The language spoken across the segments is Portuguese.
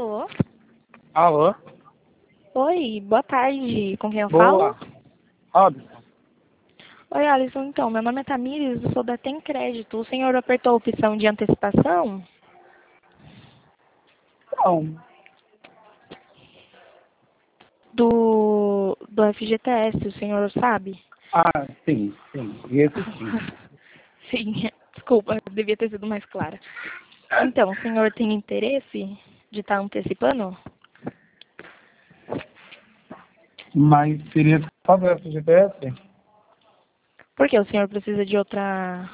Alô? Alô? Oi, boa tarde. Com quem eu Boa. falo? Robson. Oi, Alisson. Então, meu nome é Tamires, eu sou da Tem Crédito. O senhor apertou a opção de antecipação? Não. Do FGTS, o senhor sabe? Ah, sim. Esse sim. Sim, desculpa, eu devia ter sido mais clara. Então, o senhor tem interesse de estar antecipando? Mas seria só do FGTS? Por que o senhor precisa de outra...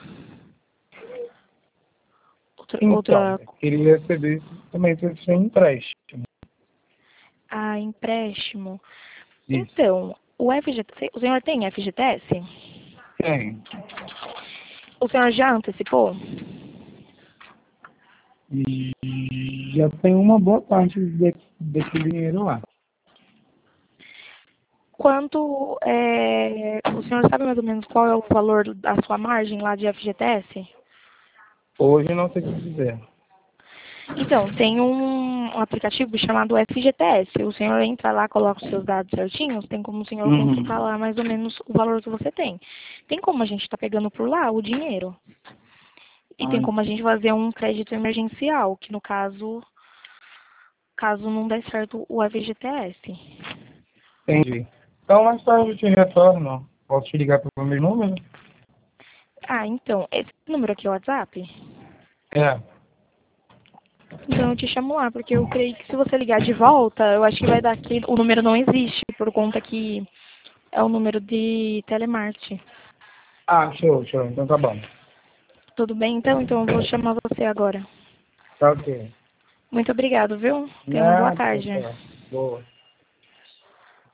Então, outra... eu queria receber também esse empréstimo. empréstimo? Isso. Então, o senhor tem FGTS? Tem. O senhor já antecipou? E já tem uma boa parte daquele dinheiro lá. O senhor sabe mais ou menos qual é o valor da sua margem lá de FGTS? Hoje não sei o que dizer. Então, tem um aplicativo chamado FGTS. O senhor entra lá, coloca os seus dados certinhos, tem como o senhor consultar lá mais ou menos o valor que você tem. Tem como a gente estar pegando por lá o dinheiro. E tem Ai, como a gente fazer um crédito emergencial, que no caso não der certo o FGTS. entendi. Então, mais tarde eu te retorno. Posso te ligar pelo meu número? Ah, então, esse número aqui é o WhatsApp? É. Então eu te chamo lá, porque eu creio que se você ligar de volta, eu acho que vai dar que o número não existe, por conta que é o número de telemarketing. Ah, show. Então tá bom. Tudo bem, então? Então eu vou chamar você agora. Tá ok. Muito obrigado, viu? Tenha uma boa Nada, tarde. tá. Boa.